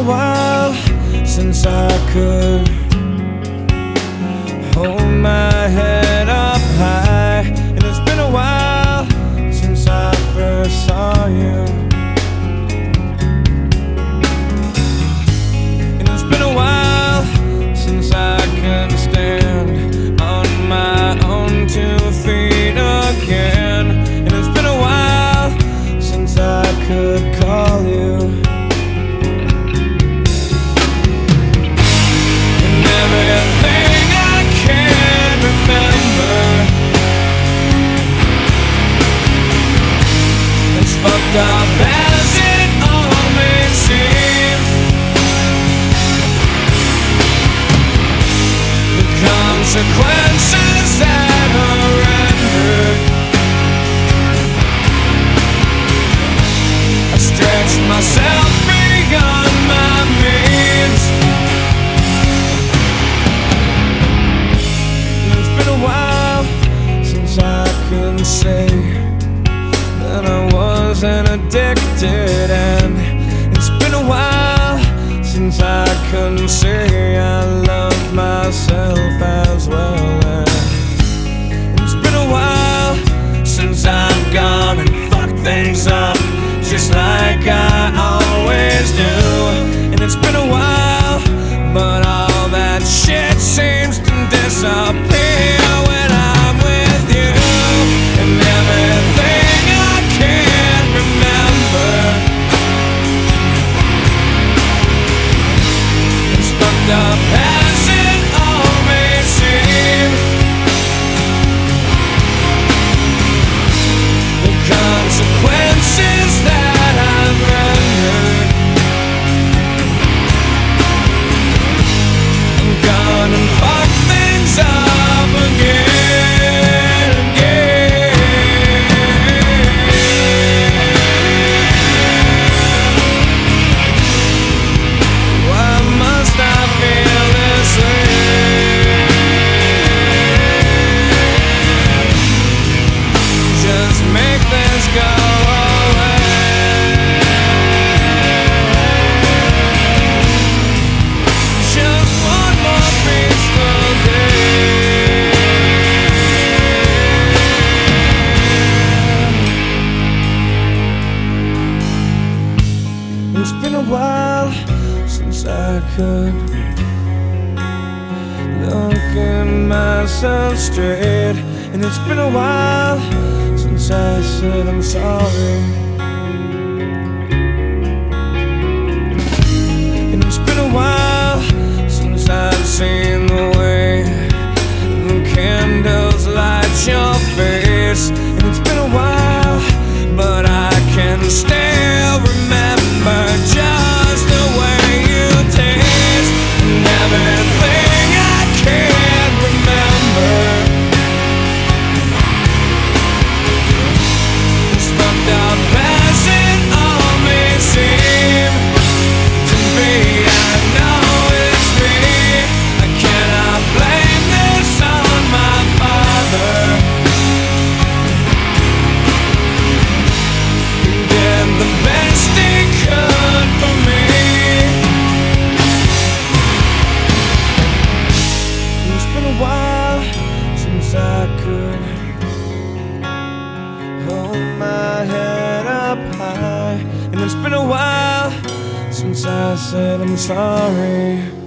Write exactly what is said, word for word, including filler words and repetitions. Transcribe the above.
a while since I could hold my head up high, and it's been a while since I first saw you. And it's been a while since I can stand on my own two feet again. And it's been a while since I could call you. And everything I can remember, as fucked up as it all may seem, the consequences that are rendered, I stretched myself beyond my means. And it's been a while since I can say that I wasn't addicted, and it's been a while since I can say I love myself as well. And it's been a while since I've gone and fucked things up just like I always do. And it's been a while, but all that shit seems to disappear when I'm with you. And everything I can remember, it's fucked up as it all may seem, the consequences that I've rendered, I'm gonna fuck things up again, again. Why must I feel this way? Just make this go away. Just one more peaceful day. It's been a while since I could look at myself straight, and it's been a while since I said I'm sorry. And it's been a while since I've seen the way the candles light your face. And it's been a while, but I can still remember just the way you taste. And everything I can remember, it's fucked up as it all may seem to be. I know it's me, I cannot blame this on my father. He did the best he could for me. It's been a while since I could hold my head up high, and it's been a while since I said I'm sorry.